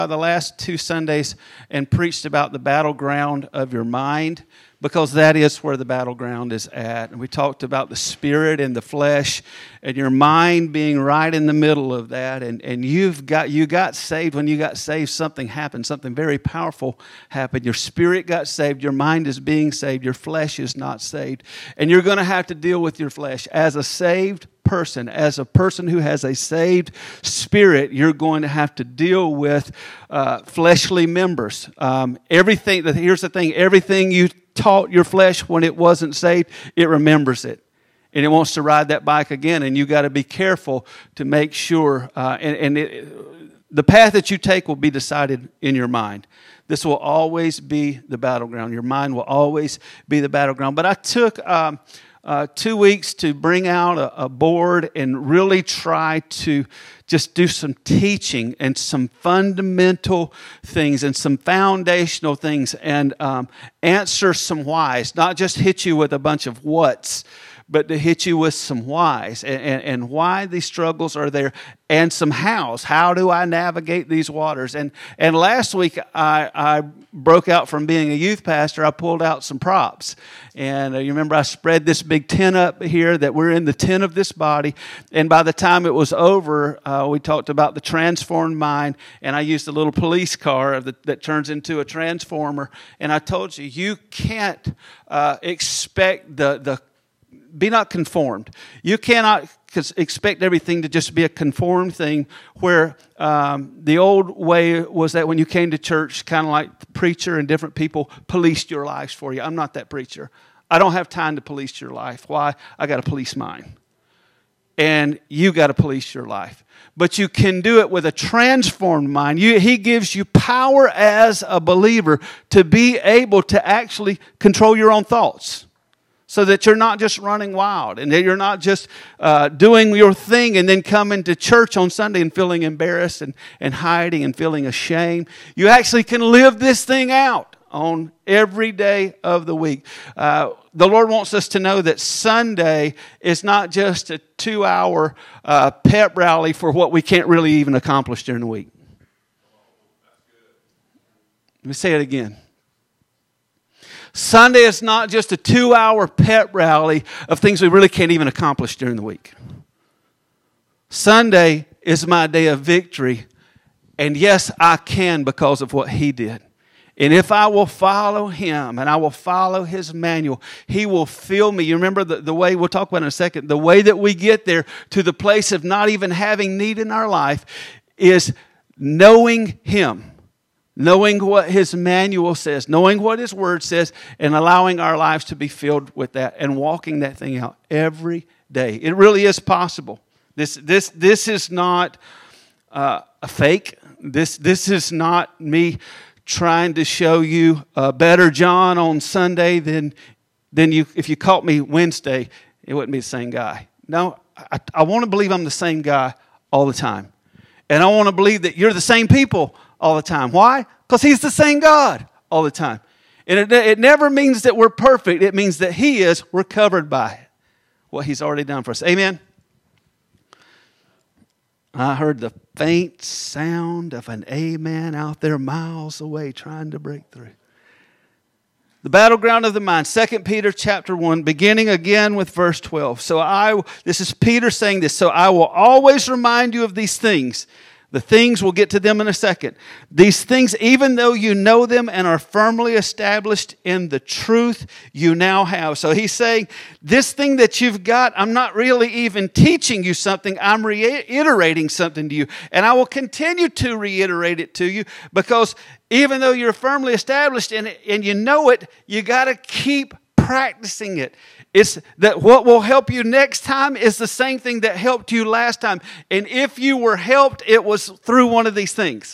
the last 2 Sundays and preached about the battleground of your mind, because that is where the battleground is at. And we talked about the spirit and the flesh and your mind being right in the middle of that. And you got saved. When you got saved, something happened. Something very powerful happened. Your spirit got saved. Your mind is being saved. Your flesh is not saved. And you're going to have to deal with your flesh. As a saved person, as a person who has a saved spirit, you're going to have to deal with fleshly members. Here's the thing, everything you taught your flesh when it wasn't saved, it remembers it. And it wants to ride that bike again. And you got to be careful to make sure, the path that you take will be decided in your mind. This will always be the battleground. Your mind will always be the battleground. But I took 2 weeks to bring out a board and really try to just do some teaching and some fundamental things and some foundational things and answer some whys, not just hit you with a bunch of whats, but to hit you with some whys and why these struggles are there and some hows. How do I navigate these waters? And last week I broke out from being a youth pastor. I pulled out some props. And you remember I spread this big tent up here that we're in the tent of this body. And by the time it was over, we talked about the transformed mind. And I used a little police car that turns into a transformer. And I told you, you can't expect be not conformed. You cannot expect everything to just be a conformed thing where the old way was that when you came to church, kind of like the preacher and different people policed your lives for you. I'm not that preacher. I don't have time to police your life. Why? I got to police mine. And you got to police your life. But you can do it with a transformed mind. He gives you power as a believer to be able to actually control your own thoughts. So that you're not just running wild and that you're not just doing your thing and then coming to church on Sunday and feeling embarrassed and hiding and feeling ashamed. You actually can live this thing out on every day of the week. The Lord wants us to know that Sunday is not just a 2-hour pep rally for what we can't really even accomplish during the week. Let me say it again. Sunday is not just a 2-hour pep rally of things we really can't even accomplish during the week. Sunday is my day of victory. And yes, I can because of what He did. And if I will follow Him and I will follow His manual, He will fill me. You remember the way, we'll talk about it in a second, the way that we get there to the place of not even having need in our life is knowing Him. Knowing what His manual says, knowing what His Word says, and allowing our lives to be filled with that and walking that thing out every day. It really is possible. This is not a fake. This is not me trying to show you a better John on Sunday than you. If you caught me Wednesday, it wouldn't be the same guy. No, I want to believe I'm the same guy all the time. And I want to believe that you're the same people all the time. Why? Because He's the same God all the time. And it never means that we're perfect. It means that He is. We're covered by what He's already done for us. Amen? I heard the faint sound of an amen out there miles away trying to break through. The battleground of the mind, 2 Peter chapter 1, beginning again with verse 12. This is Peter saying this. So I will always remind you of these things. The things, we'll get to them in a second. These things, even though you know them and are firmly established in the truth you now have. So he's saying, this thing that you've got, I'm not really even teaching you something. I'm reiterating something to you. And I will continue to reiterate it to you because even though you're firmly established in it and you know it, you got to keep practicing it. It's that what will help you next time is the same thing that helped you last time. And if you were helped, it was through one of these things.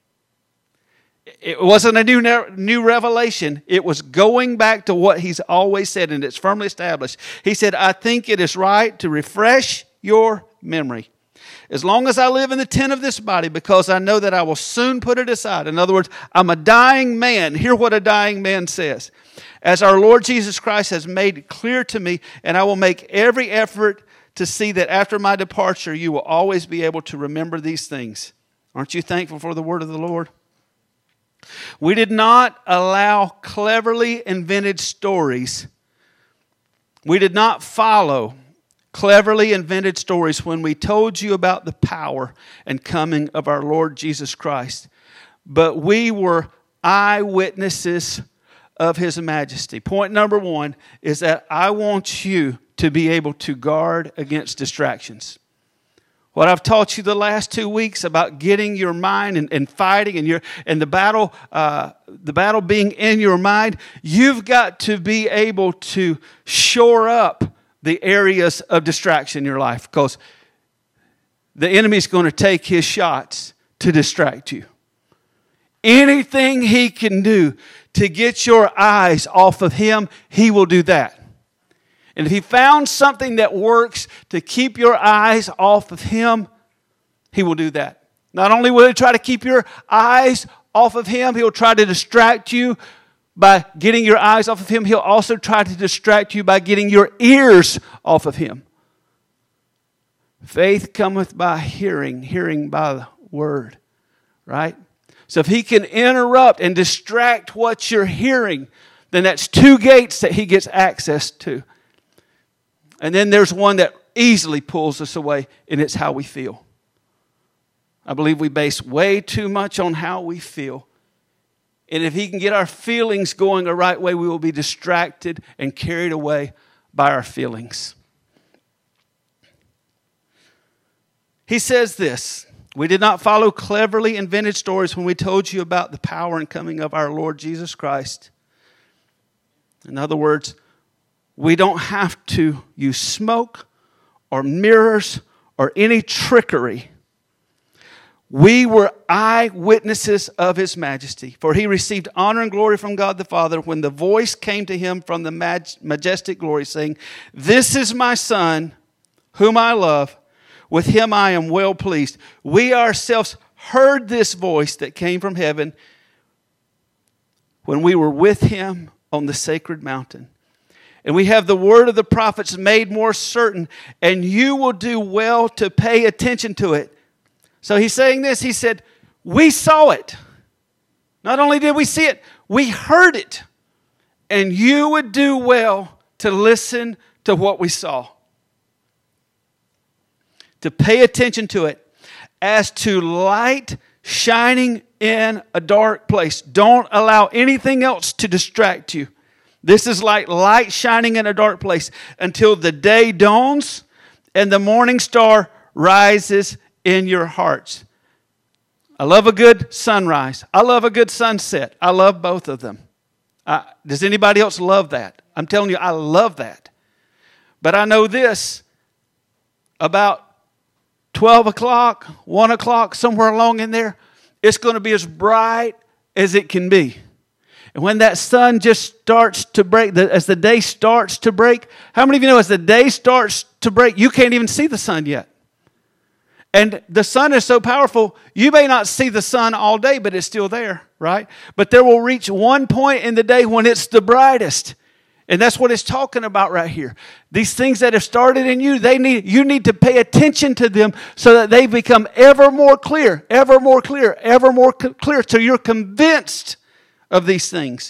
It wasn't a new revelation. It was going back to what He's always said, and it's firmly established. He said, I think it is right to refresh your memory. As long as I live in the tent of this body, because I know that I will soon put it aside. In other words, I'm a dying man. Hear what a dying man says. As our Lord Jesus Christ has made it clear to me, and I will make every effort to see that after my departure, you will always be able to remember these things Aren't you thankful for the word of the Lord? We did not allow cleverly invented stories. We did not follow cleverly invented stories when we told you about the power and coming of our Lord Jesus Christ. But we were eyewitnesses of His majesty. Point number one is that I want you to be able to guard against distractions. What I've taught you the last 2 weeks about getting your mind and fighting and the battle being in your mind, you've got to be able to shore up the areas of distraction in your life, because the enemy's going to take his shots to distract you. Anything he can do to get your eyes off of him, he will do that. And if he found something that works to keep your eyes off of him, he will do that. Not only will he try to keep your eyes off of him, he'll try to distract you by getting your eyes off of him. He'll also try to distract you by getting your ears off of him. Faith cometh by hearing, hearing by the word, right? So if he can interrupt and distract what you're hearing, then that's 2 gates that he gets access to. And then there's one that easily pulls us away, and it's how we feel. I believe we base way too much on how we feel. And if he can get our feelings going the right way, we will be distracted and carried away by our feelings. He says this: we did not follow cleverly invented stories when we told you about the power and coming of our Lord Jesus Christ. In other words, we don't have to use smoke or mirrors or any trickery. We were eyewitnesses of His majesty, for He received honor and glory from God the Father when the voice came to Him from the majestic glory, saying, "This is my Son, whom I love. With Him I am well pleased." We ourselves heard this voice that came from heaven when we were with Him on the sacred mountain. And we have the word of the prophets made more certain, and you will do well to pay attention to it. So he's saying this, he said, we saw it. Not only did we see it, we heard it. And you would do well to listen to what we saw. To pay attention to it. As to light shining in a dark place. Don't allow anything else to distract you. This is like light shining in a dark place until the day dawns and the morning star rises in your hearts. I love a good sunrise. I love a good sunset. I love both of them. Does anybody else love that? I'm telling you, I love that. But I know this, about 12 o'clock, 1 o'clock, somewhere along in there, it's going to be as bright as it can be. And when that sun just starts to break, as the day starts to break, how many of you know as the day starts to break, you can't even see the sun yet? And the sun is so powerful, you may not see the sun all day, but it's still there, right? But there will reach one point in the day when it's the brightest. And that's what it's talking about right here. These things that have started in you, you need to pay attention to them so that they become ever more clear, ever more clear, ever more clear, till you're convinced of these things.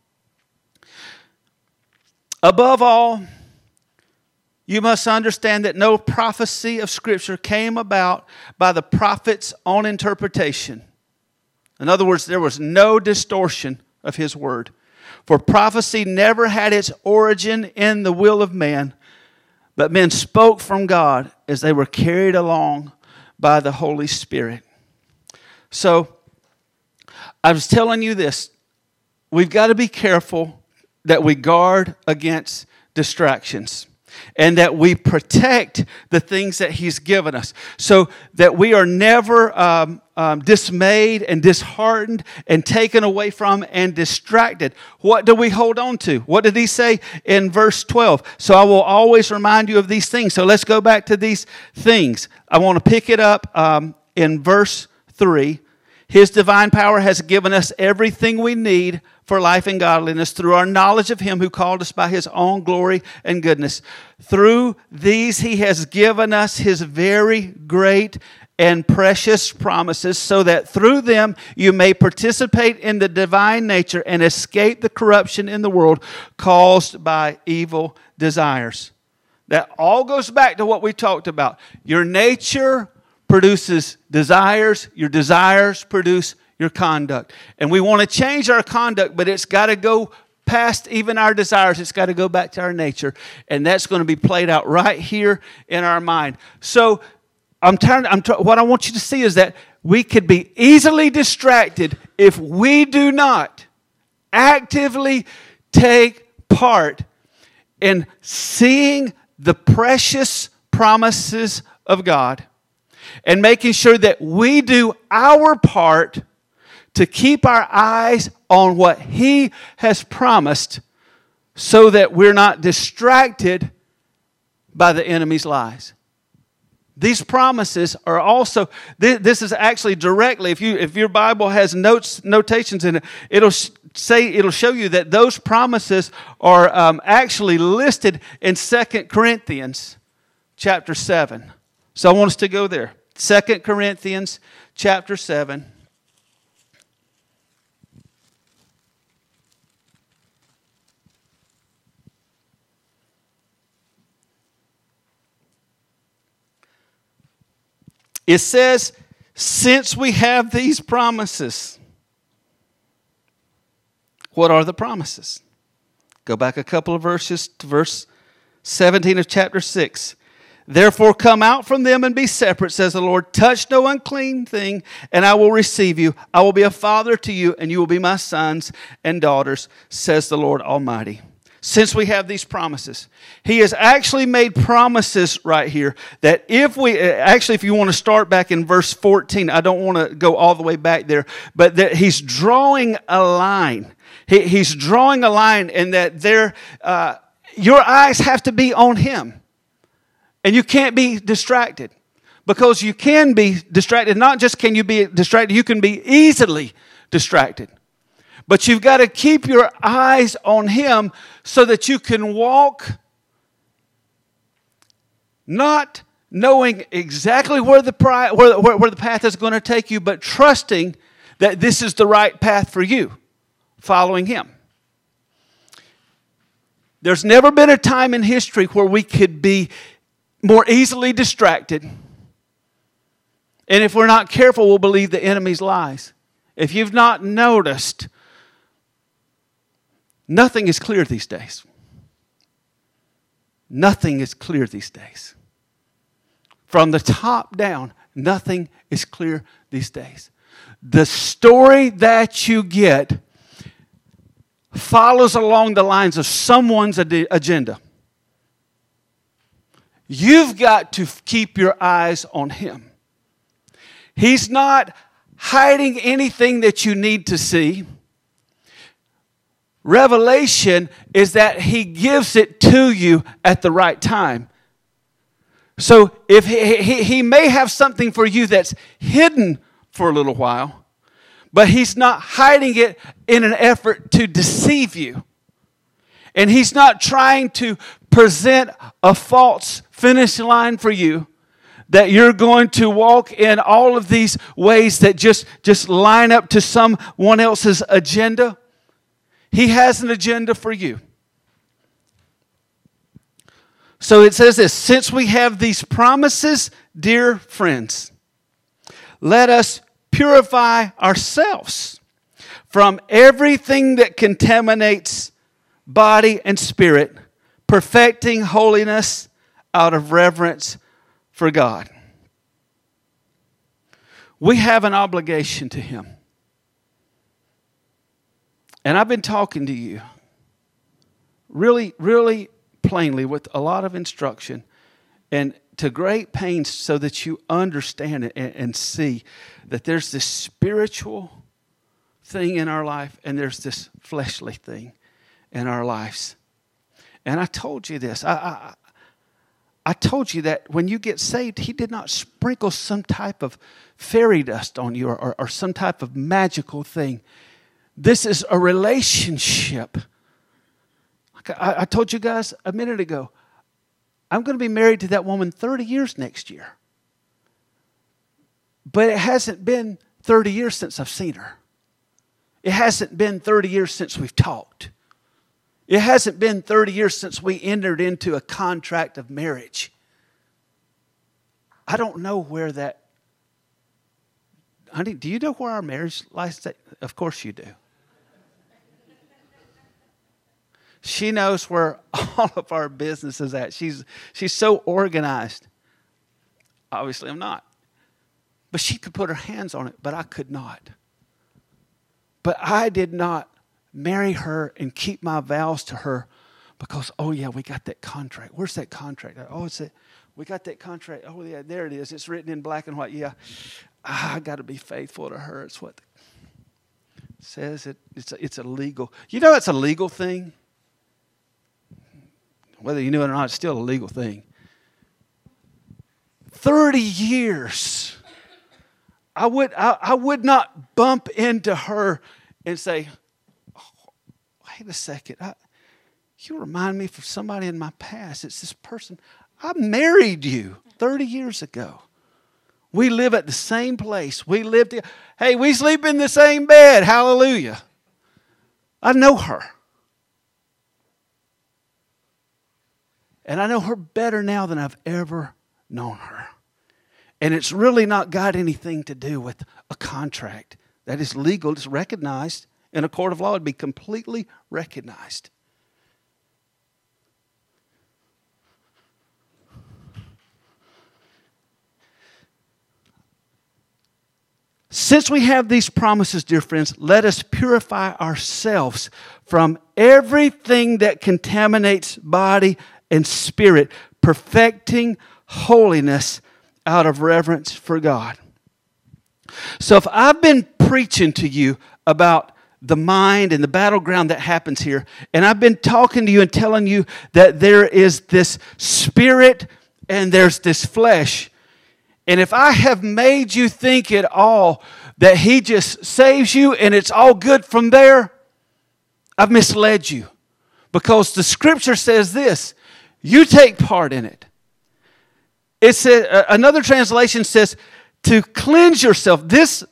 Above all, you must understand that no prophecy of Scripture came about by the prophet's own interpretation. In other words, there was no distortion of His word. For prophecy never had its origin in the will of man, but men spoke from God as they were carried along by the Holy Spirit. So, I was telling you this. We've got to be careful that we guard against distractions and that we protect the things that He's given us so that we are never dismayed and disheartened and taken away from and distracted. What do we hold on to? What did He say in verse 12? So I will always remind you of these things. So let's go back to these things. I want to pick it up in verse 3. His divine power has given us everything we need for life and godliness through our knowledge of Him who called us by His own glory and goodness. Through these He has given us His very great and precious promises, so that through them you may participate in the divine nature and escape the corruption in the world caused by evil desires. That all goes back to what we talked about. Your nature produces desires. Your desires produce your conduct. And we want to change our conduct, but it's got to go past even our desires. It's got to go back to our nature. And that's going to be played out right here in our mind. So what I want you to see is that we could be easily distracted if we do not actively take part in seeing the precious promises of God and making sure that we do our part to keep our eyes on what He has promised so that we're not distracted by the enemy's lies. These promises are also, this is actually directly, if your Bible has notations in it, it'll show you that those promises are actually listed in 2 Corinthians chapter 7. So I want us to go there. 2 Corinthians chapter 7. It says, since we have these promises. What are the promises? Go back a couple of verses to verse 17 of chapter 6. Therefore come out from them and be separate, says the Lord. Touch no unclean thing, and I will receive you. I will be a father to you, and you will be my sons and daughters, says the Lord Almighty. Since we have these promises, He has actually made promises right here that if you want to start back in verse 14, I don't want to go all the way back there, but that He's drawing a line. He's drawing a line in that your eyes have to be on Him. And you can't be distracted. Because you can be distracted. Not just can you be distracted, you can be easily distracted. But you've got to keep your eyes on Him so that you can walk not knowing exactly where the path is going to take you, but trusting that this is the right path for you, following Him. There's never been a time in history where we could be more easily distracted. And if we're not careful, we'll believe the enemy's lies. If you've not noticed, nothing is clear these days. Nothing is clear these days. From the top down, nothing is clear these days. The story that you get follows along the lines of someone's agenda. You've got to keep your eyes on Him. He's not hiding anything that you need to see. Revelation is that He gives it to you at the right time. So if he may have something for you that's hidden for a little while, but He's not hiding it in an effort to deceive you. And He's not trying to present a false finish line for you that you're going to walk in all of these ways that just line up to someone else's agenda. He has an agenda for you. So it says this, since we have these promises, dear friends, let us purify ourselves from everything that contaminates body and spirit, perfecting holiness out of reverence for God. We have an obligation to Him. And I've been talking to you really, really plainly with a lot of instruction and to great pains so that you understand it and see that there's this spiritual thing in our life and there's this fleshly thing in our lives. And I told you this. I told you that when you get saved, He did not sprinkle some type of fairy dust on you or some type of magical thing. This is a relationship. I told you guys a minute ago, I'm going to be married to that woman 30 years next year. But it hasn't been 30 years since I've seen her. It hasn't been 30 years since we've talked. It hasn't been 30 years since we entered into a contract of marriage. I don't know where that... Honey, do you know where our marriage license is? Of course you do. She knows where all of our business is at. She's so organized. Obviously, I'm not. But she could put her hands on it, but I could not. But I did not marry her and keep my vows to her because, oh yeah, we got that contract. Where's that contract? Oh, we got that contract. Oh yeah, there it is. It's written in black and white. Yeah, I got to be faithful to her. It's what it says. It's a legal. You know, it's a legal thing. Whether you knew it or not, it's still a legal thing. 30 years. I would not bump into her and say, oh, wait a second. You remind me of somebody in my past. It's this person. I married you 30 years ago. We live at the same place. We sleep in the same bed. Hallelujah. I know her. And I know her better now than I've ever known her. And it's really not got anything to do with a contract. That is legal. It's recognized. In a court of law, it'd be completely recognized. Since we have these promises, dear friends, let us purify ourselves from everything that contaminates body and spirit, perfecting holiness out of reverence for God. So if I've been preaching to you about the mind and the battleground that happens here, and I've been talking to you and telling you that there is this spirit and there's this flesh, and if I have made you think at all that He just saves you and it's all good from there, I've misled you. Because the Scripture says this, you take part in it. It says, another translation says to cleanse yourself. This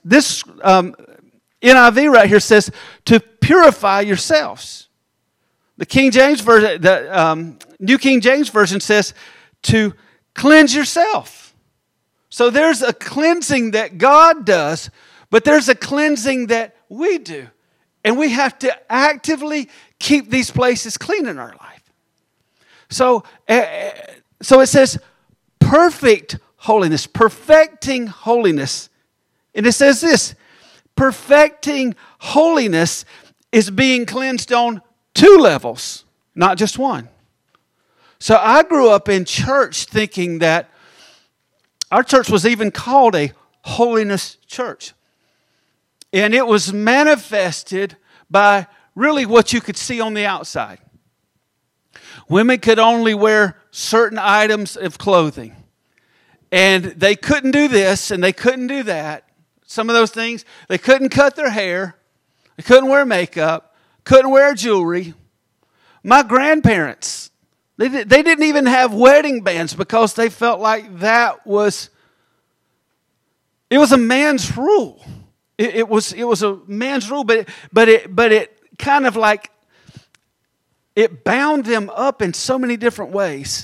NIV right here says to purify yourselves. The King James version, the New King James version says to cleanse yourself. So there's a cleansing that God does, but there's a cleansing that we do. And we have to actively keep these places clean in our life. So it says perfect holiness, perfecting holiness. And it says this, perfecting holiness is being cleansed on 2 levels, not just one. So I grew up in church thinking that our church was even called a holiness church. And it was manifested by really what you could see on the outside. Women could only wear certain items of clothing. And they couldn't do this and they couldn't do that. Some of those things, they couldn't cut their hair. They couldn't wear makeup. Couldn't wear jewelry. My grandparents, they didn't even have wedding bands because they felt like that was, it was a man's rule. It was a man's rule, but it kind of like, it bound them up in so many different ways.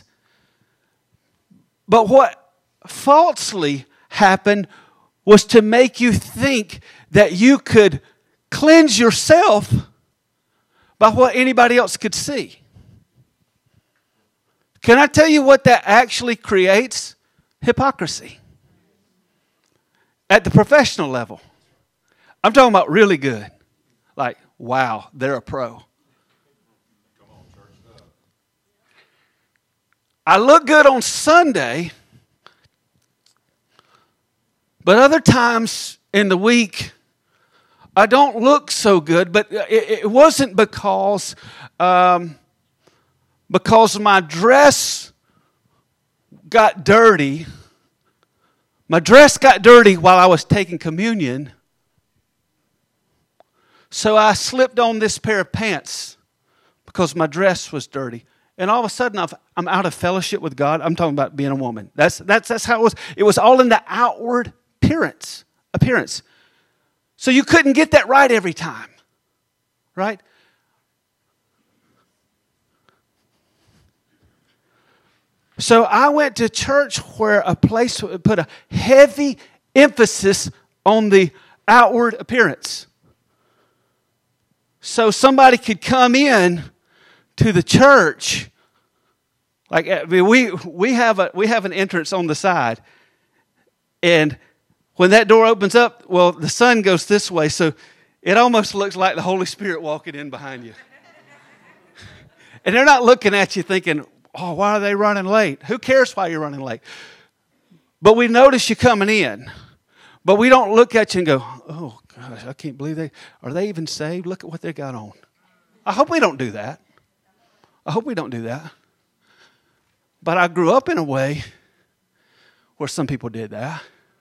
But what falsely happened was to make you think that you could cleanse yourself by what anybody else could see. Can I tell you what that actually creates? Hypocrisy. At the professional level. I'm talking about really good. Like, wow, they're a pro. I look good on Sunday, but other times in the week, I don't look so good. But it wasn't because my dress got dirty. My dress got dirty while I was taking communion. So I slipped on this pair of pants because my dress was dirty. And all of a sudden, I'm out of fellowship with God. I'm talking about being a woman. That's how it was. It was all in the outward appearance. So you couldn't get that right every time, right? So I went to church where a place put a heavy emphasis on the outward appearance. So somebody could come in to the church. Like we have an entrance on the side, and when that door opens up, well, the sun goes this way, so it almost looks like the Holy Spirit walking in behind you. And they're not looking at you thinking, "Oh, why are they running late?" Who cares why you're running late? But we notice you coming in. But we don't look at you and go, "Oh gosh, I can't believe are they even saved? Look at what they got on." I hope we don't do that. But I grew up in a way where some people did that.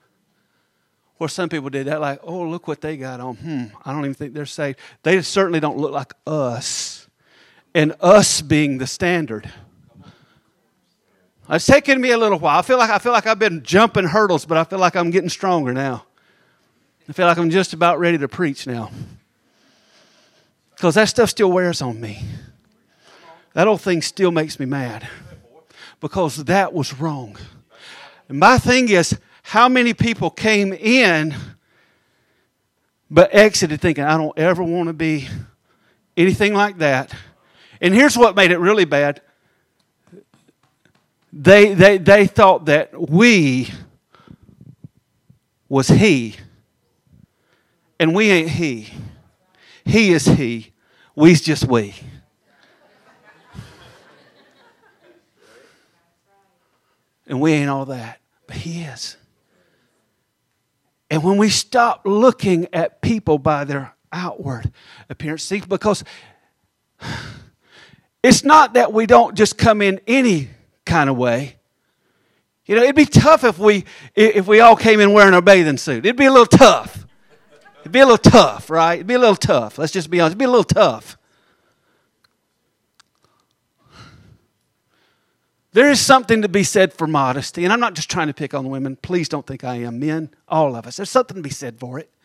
Like, "Oh, look what they got on. I don't even think they're saved." They certainly don't look like us. And us being the standard. It's taken me a little while. I feel like I've been jumping hurdles, but I feel like I'm getting stronger now. I feel like I'm just about ready to preach now. Because that stuff still wears on me. That old thing still makes me mad. Because that was wrong. And my thing is, how many people came in but exited thinking, "I don't ever want to be anything like that." And here's what made it really bad. They thought that we was he. And we ain't he. He is he. We's just we. And we ain't all that. But he is. And when we stop looking at people by their outward appearance, see, because it's not that we don't just come in any kind of way. You know, it'd be tough if we all came in wearing a bathing suit. It'd be a little tough. Right? It'd be a little tough. Let's just be honest. It'd be a little tough. There is something to be said for modesty. And I'm not just trying to pick on women. Please don't think I am. Men, all of us. There's something to be said for it.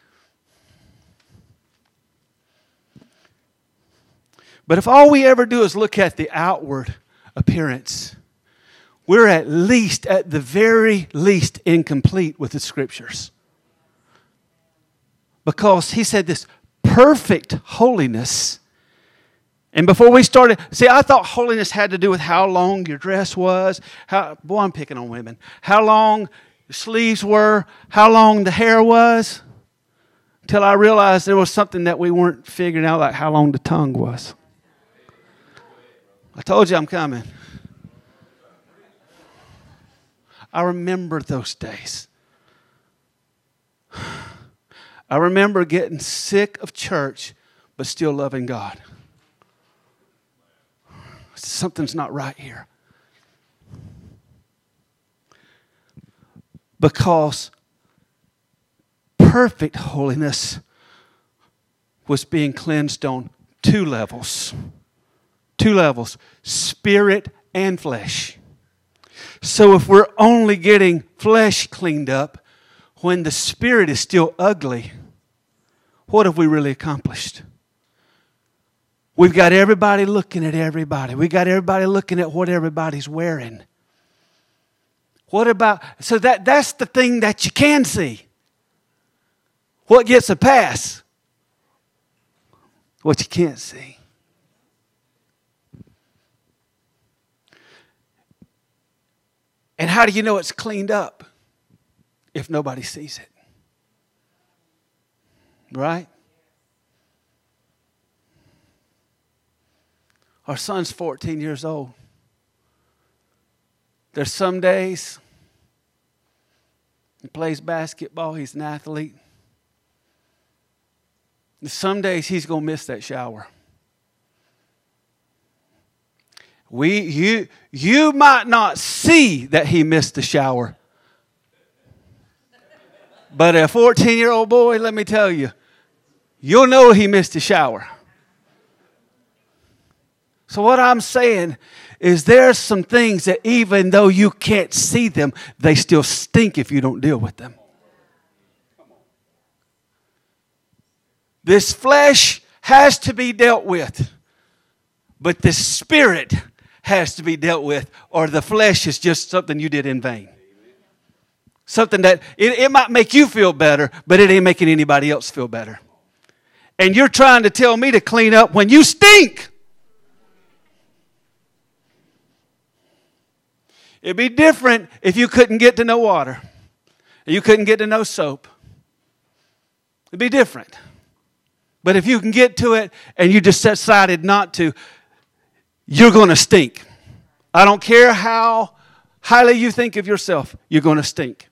But if all we ever do is look at the outward appearance, we're at the very least, incomplete with the Scriptures. Because he said this, perfect holiness. And before we started, see, I thought holiness had to do with how long your dress was. I'm picking on women. How long the sleeves were, how long the hair was. Until I realized there was something that we weren't figuring out, like how long the tongue was. I told you I'm coming. I remember those days. I remember getting sick of church, but still loving God. Something's not right here. Because perfect holiness was being cleansed on two levels. Spirit and flesh. So if we're only getting flesh cleaned up when the spirit is still ugly, what have we really accomplished? We've got everybody looking at everybody. We've got everybody looking at what everybody's wearing. What about, so that's the thing that you can see. What gets a pass? What you can't see. And how do you know it's cleaned up if nobody sees it? Right? Our son's 14 years old. There's some days he plays basketball, he's an athlete. And some days he's going to miss that shower. You might not see that he missed the shower. But a 14-year-old boy, let me tell you, you'll know he missed the shower. So what I'm saying is there's some things that even though you can't see them, they still stink if you don't deal with them. This flesh has to be dealt with. But the spirit has to be dealt with, or the flesh is just something you did in vain. Something that it might make you feel better, but it ain't making anybody else feel better. And you're trying to tell me to clean up when you stink. It'd be different if you couldn't get to no water. You couldn't get to no soap. It'd be different. But if you can get to it and you just decided not to, you're going to stink. I don't care how highly you think of yourself, you're going to stink.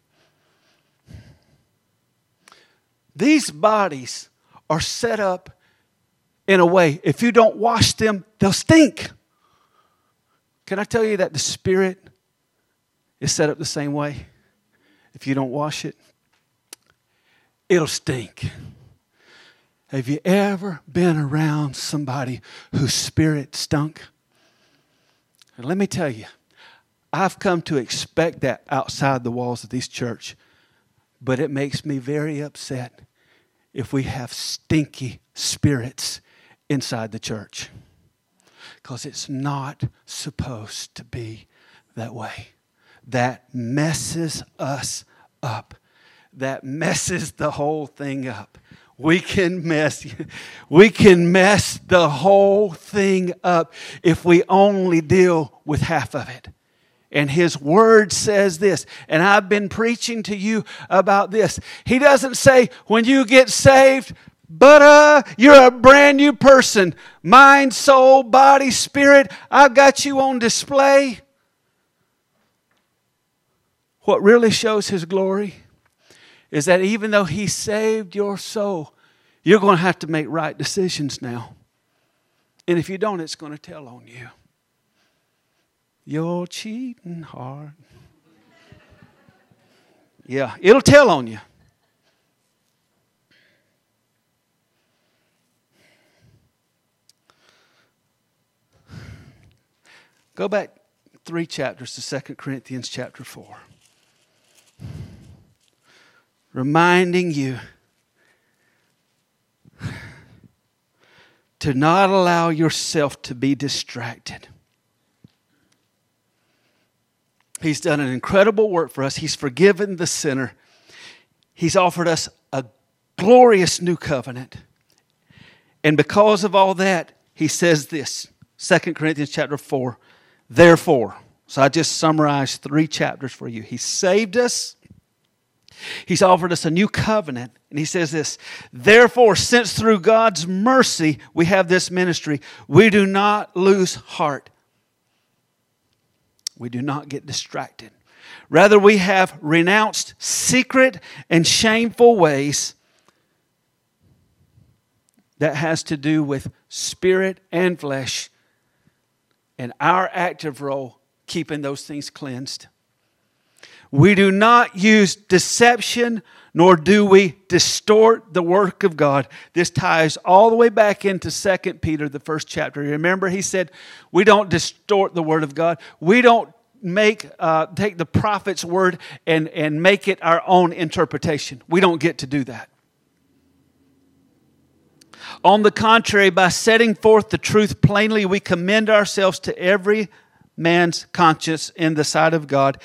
These bodies are set up in a way, if you don't wash them, they'll stink. Can I tell you that the spirit is set up the same way? If you don't wash it, it'll stink. Have you ever been around somebody whose spirit stunk? And let me tell you, I've come to expect that outside the walls of this church. But it makes me very upset if we have stinky spirits inside the church. Because it's not supposed to be that way. That messes us up. That messes the whole thing up. We can mess the whole thing up if we only deal with half of it. And His Word says this, and I've been preaching to you about this. He doesn't say when you get saved, but you're a brand new person. Mind, soul, body, spirit, I've got you on display. What really shows His glory is that even though He saved your soul, you're going to have to make right decisions now. And if you don't, it's going to tell on you. Your cheating heart. Yeah, it'll tell on you. Go back 3 chapters to 2 Corinthians chapter 4. Reminding you to not allow yourself to be distracted. He's done an incredible work for us. He's forgiven the sinner. He's offered us a glorious new covenant. And because of all that, he says this, 2 Corinthians chapter 4, therefore. So I just summarized 3 chapters for you. He saved us. He's offered us a new covenant. And he says this, therefore, since through God's mercy we have this ministry, we do not lose heart. We do not get distracted. Rather, we have renounced secret and shameful ways that has to do with spirit and flesh, and our active role keeping those things cleansed. We do not use deception, nor do we distort the work of God. This ties all the way back into 2 Peter, the first chapter. Remember, he said, we don't distort the word of God. We don't take the prophet's word and make it our own interpretation. We don't get to do that. On the contrary, by setting forth the truth plainly, we commend ourselves to every man's conscience in the sight of God.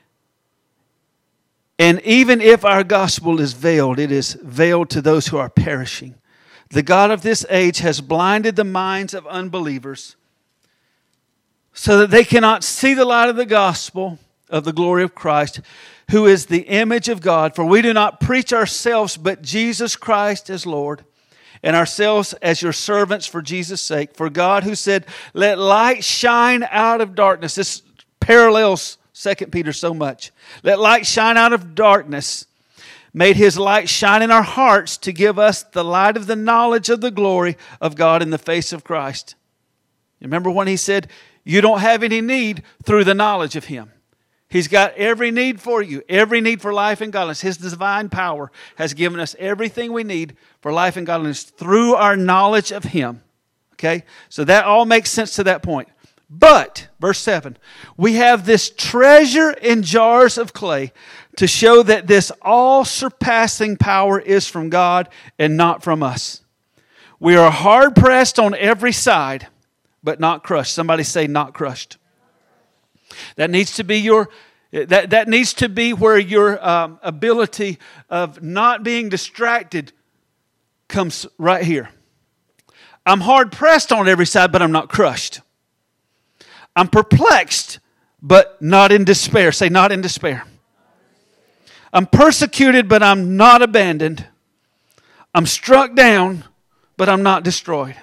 And even if our gospel is veiled, it is veiled to those who are perishing. The God of this age has blinded the minds of unbelievers so that they cannot see the light of the gospel of the glory of Christ, who is the image of God. For we do not preach ourselves, but Jesus Christ as Lord, and ourselves as your servants for Jesus' sake. For God, who said, let light shine out of darkness. This parallels 2 Peter so much. Let light shine out of darkness. Made His light shine in our hearts to give us the light of the knowledge of the glory of God in the face of Christ. Remember when He said, you don't have any need through the knowledge of Him. He's got every need for you, every need for life and godliness. His divine power has given us everything we need for life and godliness through our knowledge of Him. Okay? So that all makes sense to that point. But, verse 7, we have this treasure in jars of clay to show that this all-surpassing power is from God and not from us. We are hard pressed on every side, but not crushed. Somebody say not crushed. That needs to be your that needs to be where your ability of not being distracted comes right here. I'm hard pressed on every side, but I'm not crushed. I'm perplexed, but not in despair. Say not in despair. I'm persecuted, but I'm not abandoned. I'm struck down, but I'm not destroyed.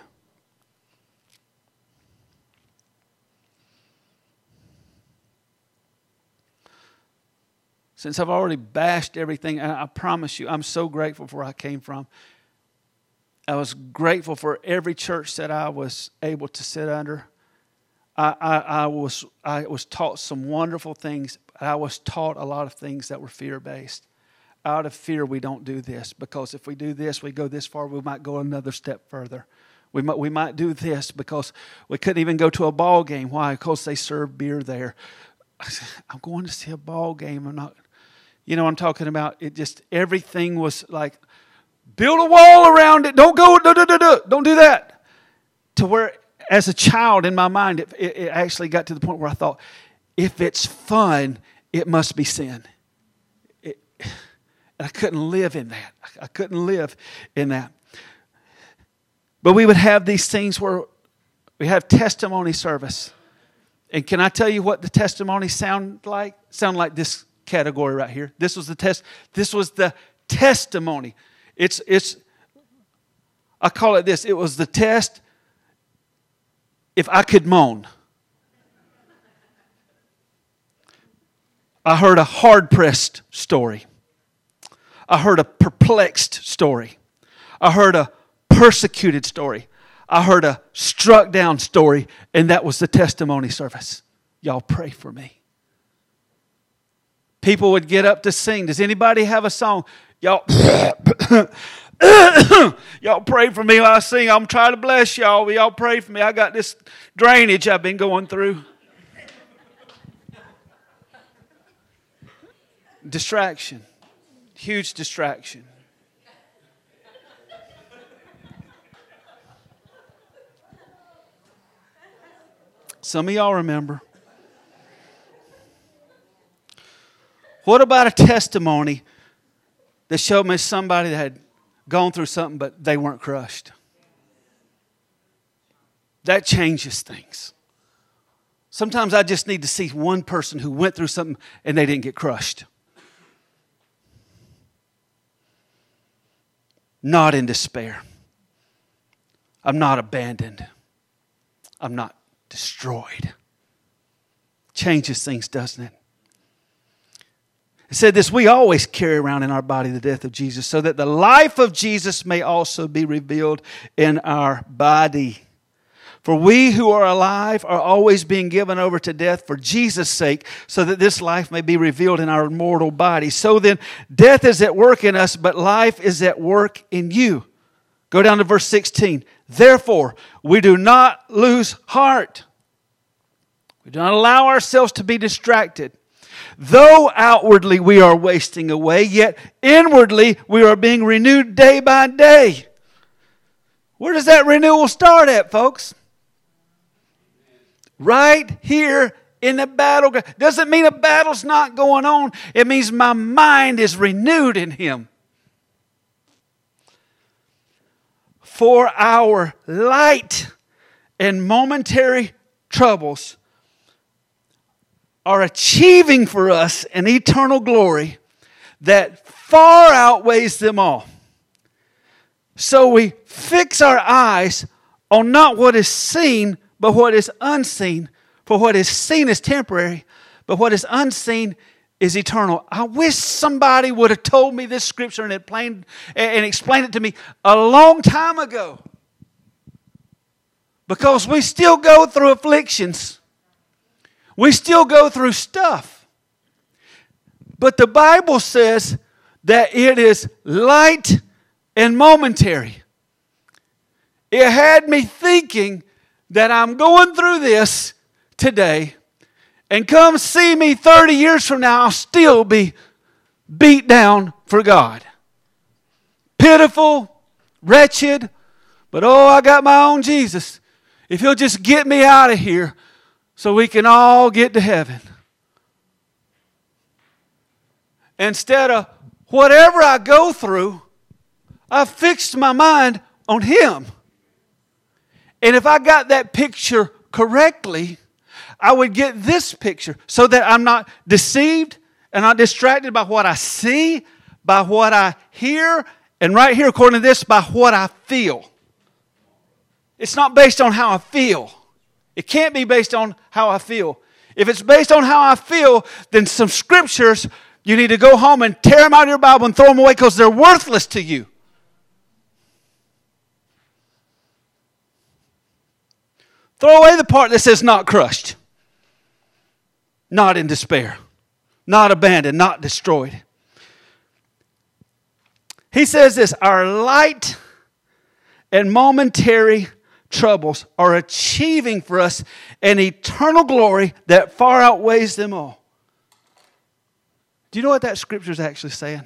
Since I've already bashed everything, I promise you, I'm so grateful for where I came from. I was grateful for every church that I was able to sit under. I was taught some wonderful things. I was taught a lot of things that were fear-based. Out of fear, we don't do this, because if we do this, we go this far, we might go another step further. We might do this because we couldn't even go to a ball game. Why? Because they serve beer there. I'm going to see a ball game. I'm not, you know what I'm talking about? It just, everything was like, build a wall around it. Don't go, don't do that. To where, as a child in my mind, it actually got to the point where I thought, if it's fun, it must be sin. I couldn't live in that. I couldn't live in that. But we would have these things where we have testimony service. And can I tell you what the testimonies sound like? Sound like this category right here. This was the testimony. I call it this. It was the test if I could moan. I heard a hard-pressed story. I heard a perplexed story. I heard a persecuted story. I heard a struck down story, and that was the testimony service. Y'all pray for me. People would get up to sing. Does anybody have a song? Y'all, y'all pray for me while I sing. I'm trying to bless y'all. Y'all pray for me. I got this drainage I've been going through. Distraction. Huge distraction. Some of y'all remember. What about a testimony that showed me somebody that had gone through something but they weren't crushed? That changes things. Sometimes I just need to see one person who went through something and they didn't get crushed. Not in despair. I'm not abandoned. I'm not destroyed. Changes things, doesn't it? It said this, we always carry around in our body the death of Jesus, so that the life of Jesus may also be revealed in our body. For we who are alive are always being given over to death for Jesus' sake, so that this life may be revealed in our mortal body. So then, death is at work in us, but life is at work in you. Go down to verse 16. Therefore, we do not lose heart. We do not allow ourselves to be distracted. Though outwardly we are wasting away, yet inwardly we are being renewed day by day. Where does that renewal start at, folks? Right here in the battleground. Doesn't mean a battle's not going on. It means my mind is renewed in Him. For our light and momentary troubles are achieving for us an eternal glory that far outweighs them all. So we fix our eyes on not what is seen, but what is unseen. For what is seen is temporary, but what is unseen is eternal. I wish somebody would have told me this scripture and explained it to me a long time ago. Because we still go through afflictions. We still go through stuff. But the Bible says that it is light and momentary. It had me thinking that I'm going through this today, and come see me 30 years from now, I'll still be beat down for God. Pitiful, wretched, But oh, I got my own Jesus. If He'll just get me out of here so we can all get to heaven. Instead of whatever I go through, I've fixed my mind on Him. And if I got that picture correctly, I would get this picture so that I'm not deceived and not distracted by what I see, by what I hear, and right here, according to this, by what I feel. It's not based on how I feel. It can't be based on how I feel. If it's based on how I feel, then some scriptures, you need to go home and tear them out of your Bible and throw them away because they're worthless to you. Throw away the part that says not crushed, not in despair, not abandoned, not destroyed. He says this, our light and momentary troubles are achieving for us an eternal glory that far outweighs them all. Do you know what that scripture is actually saying?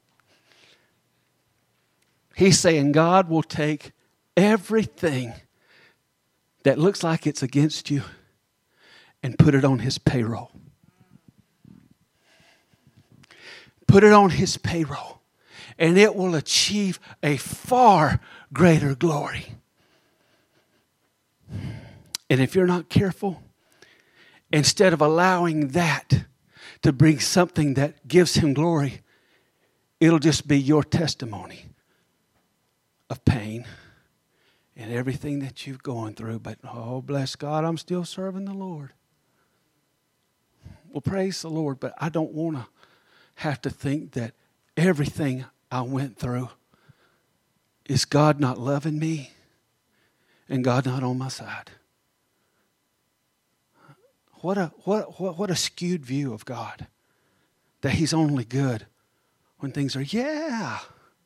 He's saying God will take everything that looks like it's against you and put it on His payroll. Put it on His payroll. And it will achieve a far greater glory. And if you're not careful, instead of allowing that to bring something that gives Him glory, it'll just be your testimony of pain and everything that you've gone through. But, oh, bless God, I'm still serving the Lord. Well, praise the Lord, but I don't want to have to think that everything I went through is God not loving me and God not on my side. What a skewed view of God. That He's only good when things are, yeah.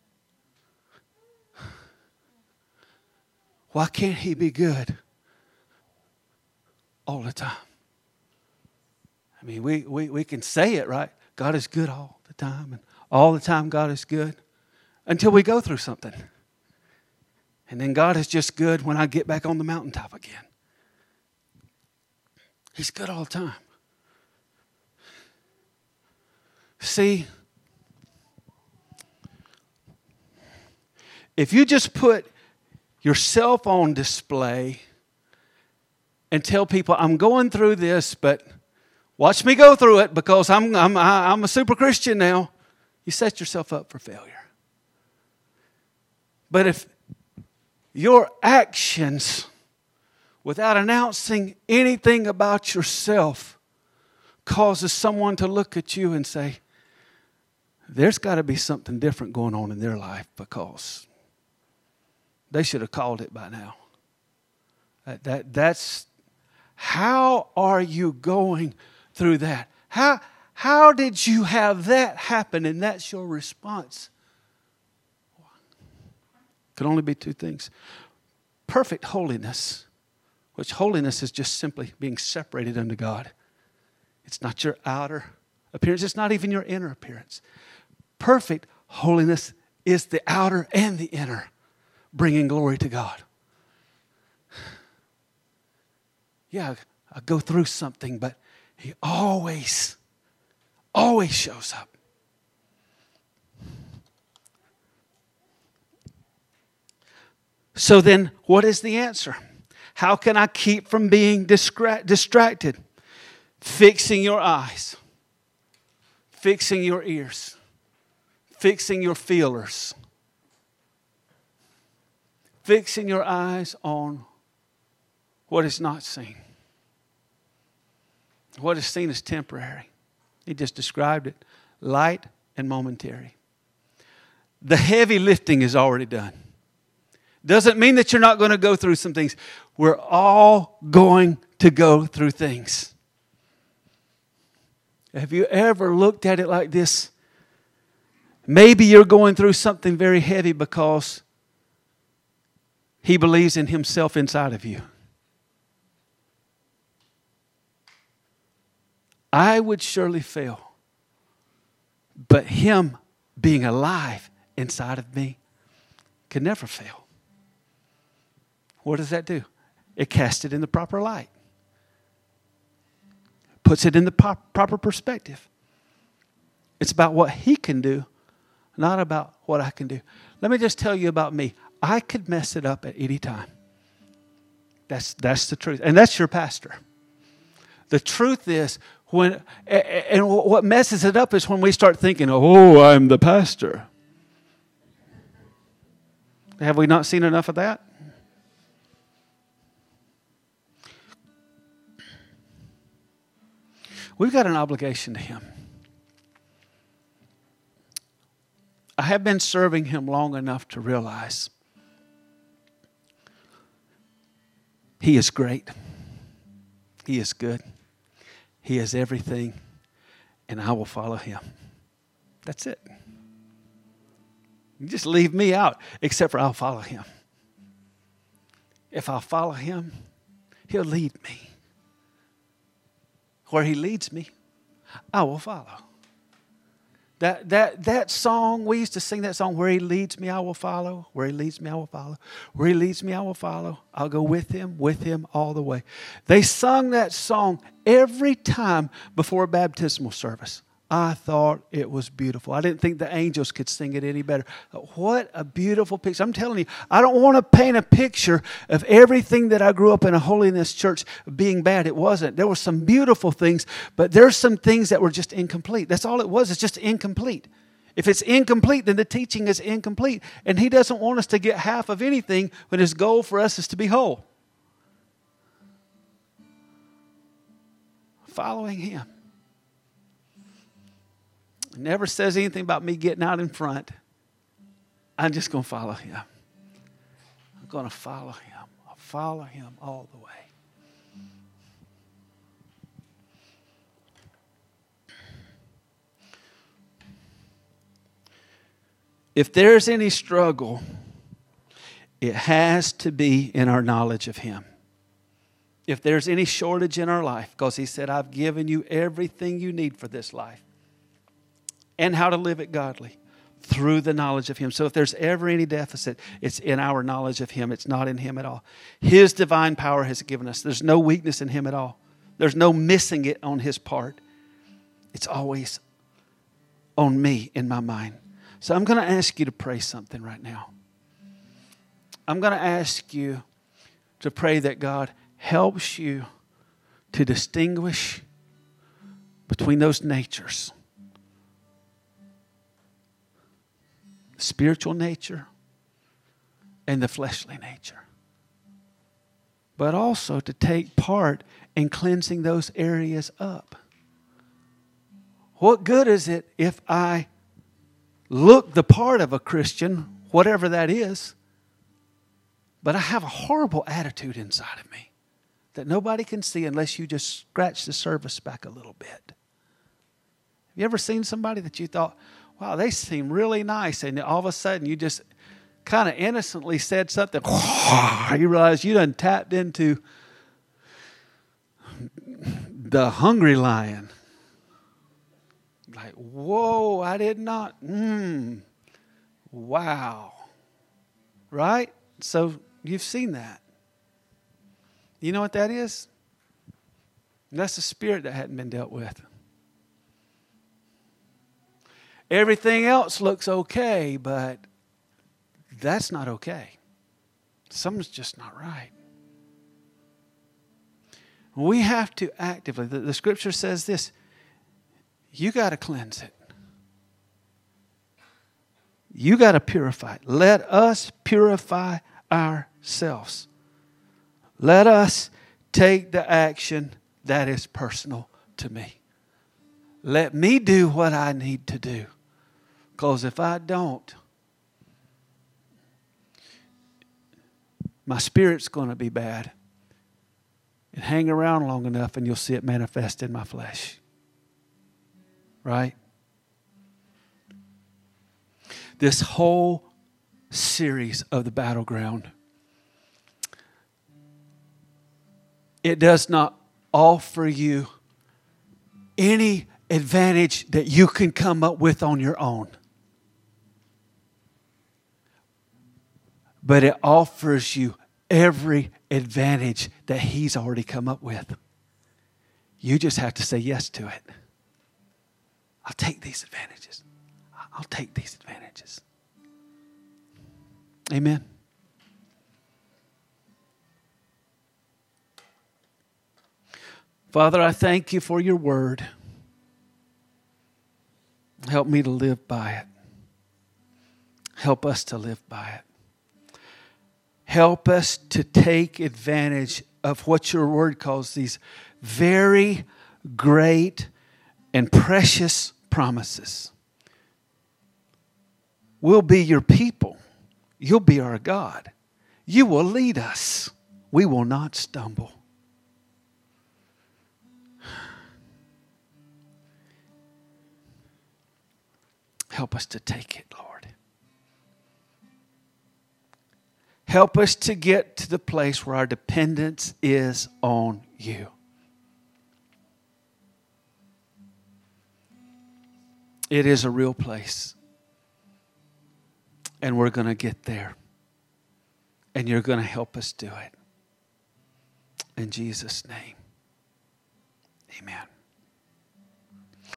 Why can't He be good all the time? I mean, we can say it, right? God is good all the time. And all the time God is good. Until we go through something. And then God is just good when I get back on the mountaintop again. He's good all the time. See, if you just put yourself on display and tell people, I'm going through this, but watch me go through it because I'm a super Christian now, you set yourself up for failure. But if your actions, without announcing anything about yourself, causes someone to look at you and say, there's got to be something different going on in their life because they should have called it by now. That's how are you going through that? How did you have that happen and that's your response? Could only be two things. Perfect holiness, which holiness is just simply being separated unto God. It's not your outer appearance. It's not even your inner appearance. Perfect holiness is the outer and the inner, bringing glory to God. Yeah, I go through something, but He always shows up. So then, what is the answer? How can I keep from being distracted? Fixing your eyes. Fixing your ears. Fixing your feelers. Fixing your eyes on what is not seen. What is seen is temporary. He just described it. Light and momentary. The heavy lifting is already done. Doesn't mean that you're not going to go through some things. We're all going to go through things. Have you ever looked at it like this? Maybe you're going through something very heavy because He believes in Himself inside of you. I would surely fail. But Him being alive inside of me could never fail. What does that do? It casts it in the proper light. Puts it in the proper perspective. It's about what He can do, not about what I can do. Let me just tell you about me. I could mess it up at any time. That's the truth. And that's your pastor. The truth is, what messes it up is when we start thinking, oh, I'm the pastor. Have we not seen enough of that? We've got an obligation to Him. I have been serving Him long enough to realize He is great. He is good. He is everything. And I will follow Him. That's it. You just leave me out, except for I'll follow Him. If I'll follow Him, He'll lead me. Where He leads me, I will follow. That song, we used to sing that song, where He leads me, I will follow. Where He leads me, I will follow. Where He leads me, I will follow. I'll go with Him all the way. They sung that song every time before a baptismal service. I thought it was beautiful. I didn't think the angels could sing it any better. What a beautiful picture. I'm telling you, I don't want to paint a picture of everything that I grew up in a holiness church being bad. It wasn't. There were some beautiful things, but there's some things that were just incomplete. That's all it was. It's just incomplete. If it's incomplete, then the teaching is incomplete. And He doesn't want us to get half of anything when His goal for us is to be whole. Following Him. It never says anything about me getting out in front. I'm just going to follow Him. I'm going to follow Him. I'll follow Him all the way. If there's any struggle, it has to be in our knowledge of Him. If there's any shortage in our life, because He said, I've given you everything you need for this life. And how to live it godly through the knowledge of Him. So if there's ever any deficit, it's in our knowledge of Him. It's not in Him at all. His divine power has given us. There's no weakness in Him at all. There's no missing it on His part. It's always on me in my mind. So I'm going to ask you to pray something right now. I'm going to ask you to pray that God helps you to distinguish between those natures. Spiritual nature and the fleshly nature. But also to take part in cleansing those areas up. What good is it if I look the part of a Christian, whatever that is, but I have a horrible attitude inside of me that nobody can see unless you just scratch the surface back a little bit? Have you ever seen somebody that you thought, wow, they seem really nice, and all of a sudden you just kind of innocently said something, you realize you done tapped into the hungry lion. Like, whoa, I did not, wow. Right? So you've seen that. You know what that is? That's the spirit that hadn't been dealt with. Everything else looks okay, but that's not okay. Something's just not right. We have to actively, the scripture says this, you got to cleanse it. You got to purify it. Let us purify ourselves. Let us take the action that is personal to me. Let me do what I need to do. Because if I don't, my spirit's going to be bad. And hang around long enough and you'll see it manifest in my flesh. Right? This whole series of the battleground, it does not offer you any advantage that you can come up with on your own. But it offers you every advantage that He's already come up with. You just have to say yes to it. I'll take these advantages. I'll take these advantages. Amen. Father, I thank you for your word. Help me to live by it. Help us to live by it. Help us to take advantage of what your word calls these very great and precious promises. We'll be your people. You'll be our God. You will lead us. We will not stumble. Help us to take it, Lord. Help us to get to the place where our dependence is on you. It is a real place. And we're going to get there. And you're going to help us do it. In Jesus' name, amen.